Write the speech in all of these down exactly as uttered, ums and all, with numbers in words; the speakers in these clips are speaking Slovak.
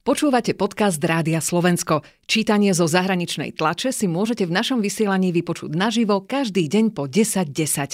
Počúvate podcast Rádia Slovensko. Čítanie zo zahraničnej tlače si môžete v našom vysielaní vypočuť naživo každý deň po desať desať.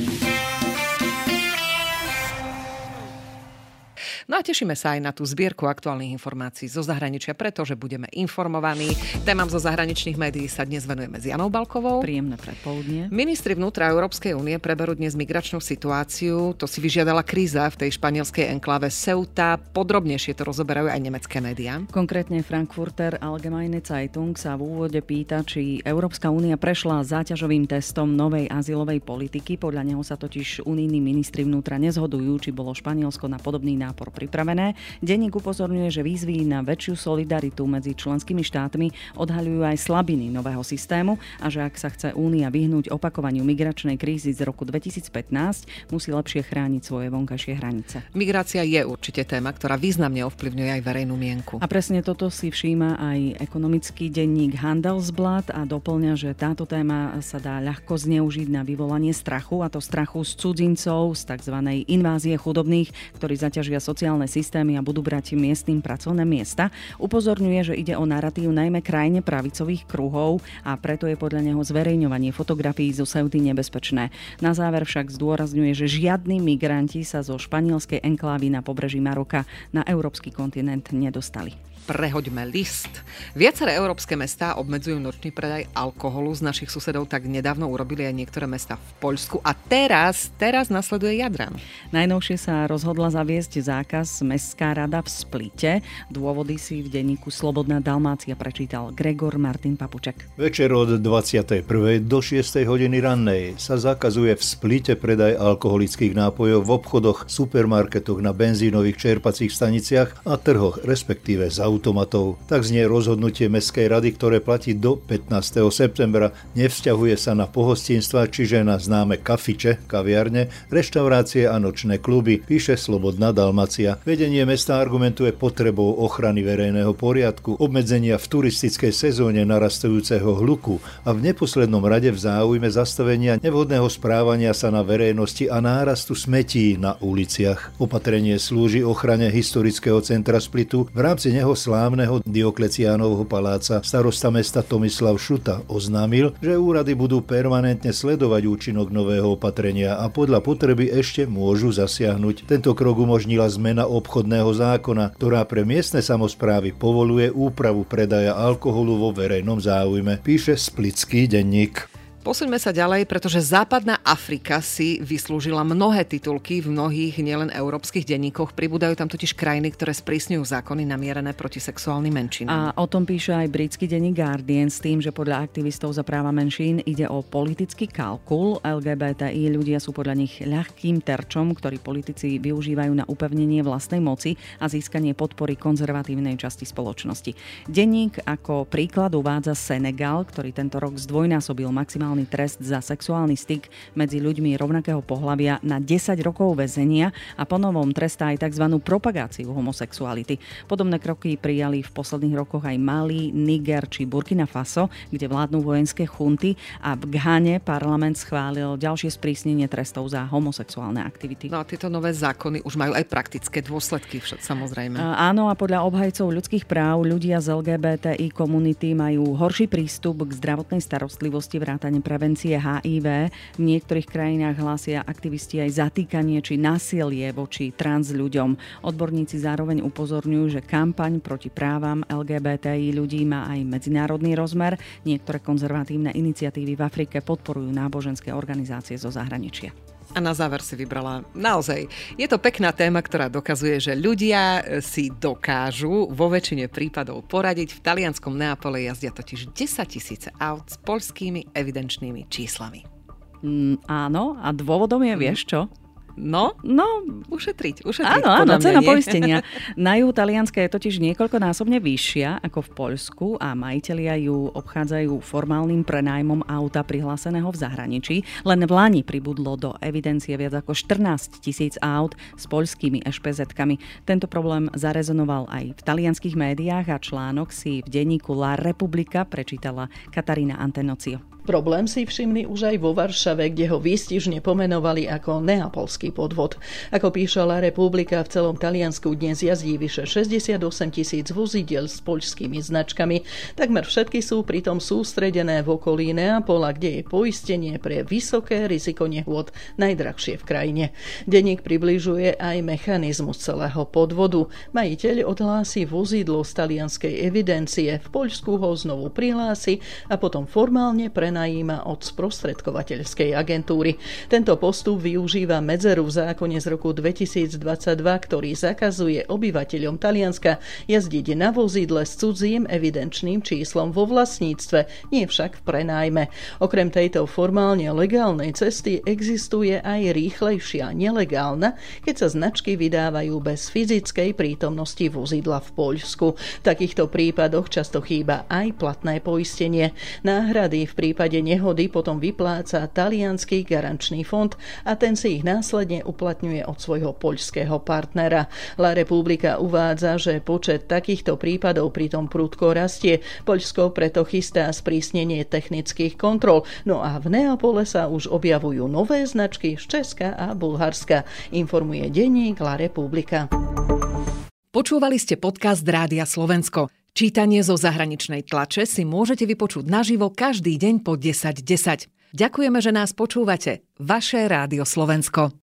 No a tešíme sa aj na tú zbierku aktuálnych informácií zo zahraničia, pretože budeme informovaní. Témam zo zahraničných médií sa dnes venujeme s Janou Balkovou. Príjemné predpoludnie. Ministri vnútra Európskej únie preberú dnes migračnú situáciu. To si vyžiadala kríza v tej španielskej enklave Ceuta. Podrobnejšie to rozoberajú aj nemecké médiá. Konkrétne Frankfurter Allgemeine Zeitung sa v úvode pýta, či Európska únia prešla záťažovým testom novej azylovej politiky. Podľa neho sa totiž unijní ministri vnútra nezhodujú, či bolo Španielsko na podobný nápor pripravené. Denník upozorňuje, že výzvy na väčšiu solidaritu medzi členskými štátmi odhaľujú aj slabiny nového systému a že ak sa chce Únia vyhnúť opakovaniu migračnej krízy z roku dvetisícpätnásť, musí lepšie chrániť svoje vonkajšie hranice. Migrácia je určite téma, ktorá významne ovplyvňuje aj verejnú mienku. A presne toto si všíma aj ekonomický denník Handelsblatt a doplňa, že táto téma sa dá ľahko zneužiť na vyvolanie strachu, a to strachu z cudzincov, z tzv. Invázie chudobných, ktorí zaťažia sociálne systémy a budú brať miestnym pracovné miesta. Upozorňuje, že ide o naratív najmä krajne pravicových kruhov a preto je podľa neho zverejňovanie fotografií zo Ceuty nebezpečné. Na záver však zdôrazňuje, že žiadni migranti sa zo španielskej enklávy na pobreží Maroka na európsky kontinent nedostali. Prehoďme list. Viaceré európske mestá obmedzujú nočný predaj alkoholu. Z našich susedov tak nedávno urobili aj niektoré mestá v Poľsku. A teraz, teraz nasleduje Jadran. Najnovšie sa rozhodla zaviesť zákaz Mestská rada v Splite. Dôvody si v denníku Slobodná Dalmácia prečítal Gregor Martin Papuček. Večer od dvadsiatej prvej do šiestej hodiny rannej sa zakazuje v Splite predaj alkoholických nápojov v obchodoch, supermarketoch, na benzínových čerpacích staniciach a trhoch, respektíve za automatov. Tak znie rozhodnutie Mestskej rady, ktoré platí do pätnásteho septembra. Nevzťahuje sa na pohostinstva, čiže na známe kafiče, kaviarne, reštaurácie a nočné kluby, píše Slobodná Dalmácia. Vedenie mesta argumentuje potrebou ochrany verejného poriadku, obmedzenia v turistickej sezóne narastajúceho hluku a v neposlednom rade v záujme zastavenia nevhodného správania sa na verejnosti a nárastu smetí na uliciach. Opatrenie slúži ochrane historického centra Splitu. V rámci neho slávneho Diokleciánovho paláca starosta mesta Tomislav Šuta oznámil, že úrady budú permanentne sledovať účinok nového opatrenia a podľa potreby ešte môžu zasiahnuť. Tento krok umožnila zmena obchodného zákona, ktorá pre miestne samosprávy povoluje úpravu predaja alkoholu vo verejnom záujme, píše Splitský denník. Posuňme sa ďalej, pretože Západná Afrika si vyslúžila mnohé titulky v mnohých nielen európskych denníkoch. Pribúdajú tam totiž krajiny, ktoré sprísňujú zákony namierené proti sexuálnym menšinám. A o tom píše aj britský denník Guardian s tým, že podľa aktivistov za práva menšín ide o politický kalkul. el gé bé té í ľudia sú podľa nich ľahkým terčom, ktorý politici využívajú na upevnenie vlastnej moci a získanie podpory konzervatívnej časti spoločnosti. Denník ako príklad uvádza Senegal, ktorý tento rok zdvojnásobil maximálne trest za sexuálny styk medzi ľuďmi rovnakého pohlavia na desať rokov väzenia a ponovom trestá aj tzv. Propagáciu homosexuality. Podobné kroky prijali v posledných rokoch aj Mali, Niger či Burkina Faso, kde vládnu vojenské chunty, a v Ghane parlament schválil ďalšie sprísnenie trestov za homosexuálne aktivity. No a tieto nové zákony už majú aj praktické dôsledky, však samozrejme. A áno, a podľa obhajcov ľudských práv ľudia z el gé bé té í komunity majú horší prístup k zdravotnej starostlivosti, vrátane prevencie há í vé. V niektorých krajinách hlásia aktivisti aj zatýkanie či násilie voči trans ľuďom. Odborníci zároveň upozorňujú, že kampaň proti právam el gé bé té í ľudí má aj medzinárodný rozmer. Niektoré konzervatívne iniciatívy v Afrike podporujú náboženské organizácie zo zahraničia. A na záver si vybrala naozaj. Je to pekná téma, ktorá dokazuje, že ľudia si dokážu vo väčšine prípadov poradiť. V talianskom Neapole jazdia totiž desaťtisíce aut s poľskými evidenčnými číslami. Mm, áno, a dôvodom je, vieš čo? No, no, ušetriť, ušetriť. Áno, áno, cena poistenia. Na juhu Talianska je totiž niekoľkonásobne vyššia ako v Poľsku a majitelia ju obchádzajú formálnym prenájmom auta prihláseného v zahraničí. Len v lani pribudlo do evidencie viac ako štrnásť tisíc aut s poľskými eš pé zetkami. Tento problém zarezonoval aj v talianskych médiách a článok si v denníku La Repubblica prečítala Katarína Antenozio. Problém si všimli už aj vo Varšave, kde ho výstižne pomenovali ako neapolský podvod. Ako píše La Repubblica, v celom Taliansku dnes jazdí vyše šesťdesiatosem tisíc vozidiel s poľskými značkami. Takmer všetky sú pritom sústredené v okolí Neapola, kde je poistenie pre vysoké riziko nehôd najdrahšie v krajine. Denník približuje aj mechanizmus celého podvodu. Majiteľ odhlási vozidlo z talianskej evidencie, v Poľsku ho znovu prihlási a potom formálne prenajíma od sprostredkovateľskej agentúry. Tento postup využíva medzeru v zákone z roku dvetisícdvadsaťdva, ktorý zakazuje obyvateľom Talianska jazdiť na vozidle s cudzím evidenčným číslom vo vlastníctve, nie však v prenájme. Okrem tejto formálne legálnej cesty existuje aj rýchlejšia nelegálna, keď sa značky vydávajú bez fyzickej prítomnosti vozidla v Poľsku. V takýchto prípadoch často chýba aj platné poistenie. Náhrady v prípade nehody potom vypláca taliansky garančný fond a ten si ich následne uplatňuje od svojho poľského partnera. La Repubblica uvádza, že počet takýchto prípadov pritom prudko rastie. Poľsko preto chystá sprísnenie technických kontrol. No a v Neapole sa už objavujú nové značky z Česka a Bulharska, informuje denník La Repubblica. Počúvali ste podcast Rádia Slovensko. Čítanie zo zahraničnej tlače si môžete vypočuť naživo každý deň po desať desať. Ďakujeme, že nás počúvate. Vaše Rádio Slovensko.